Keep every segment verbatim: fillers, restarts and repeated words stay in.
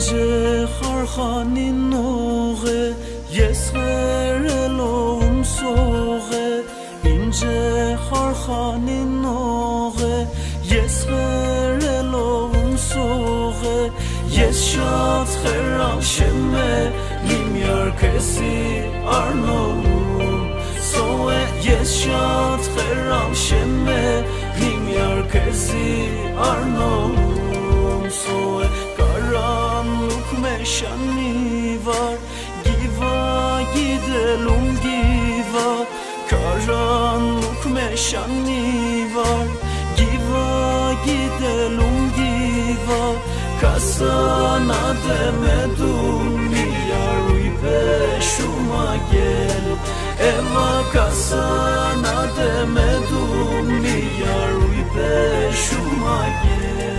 ince harhanin oğe yesğerelom soğe ince harhanin oğe yesğerelom soğe yeşat xerran şemme limyar kesi arnom soğe yeşat xerran şemme limyar kesi arnom soğe karanlık meşani var giva gidelim giva karanlık meşani var giva gidelim giva kasana demedim milyar uy peşuma gel eva kasana demedim milyar uy peşuma gel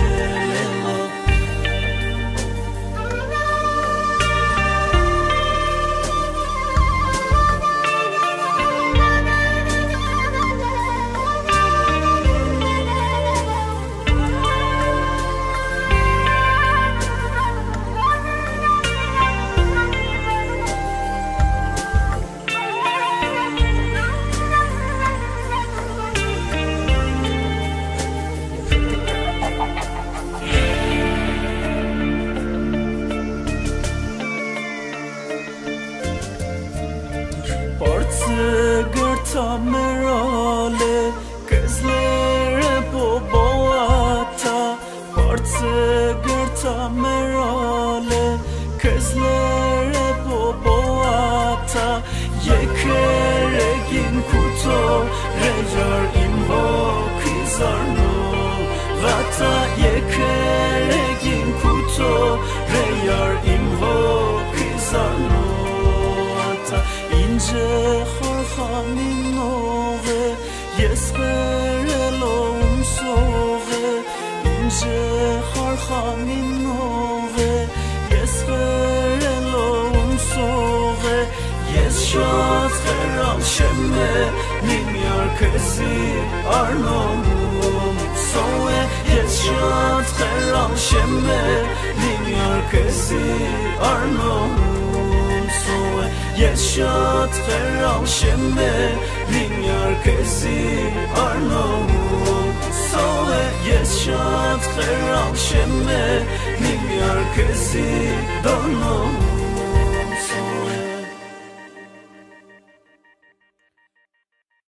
Gırta merale gözlere boboata Partı gırta merale gözlere boboata Yekeregin kuto rejar imho kizarno Vata yekeregin kuto rejar imho kizarno Vata ince harhanin oğe yesğerelom soğe ince harhanin oğe yesğerelom soğe yeşat xerran şemme limyar kesi arnom soğe yeşat xerran şemme limyar kesi arnom soğe yeşat xerran şemme limyar kesi arnom soğe yeşat xerran şemme limyar kesi darnom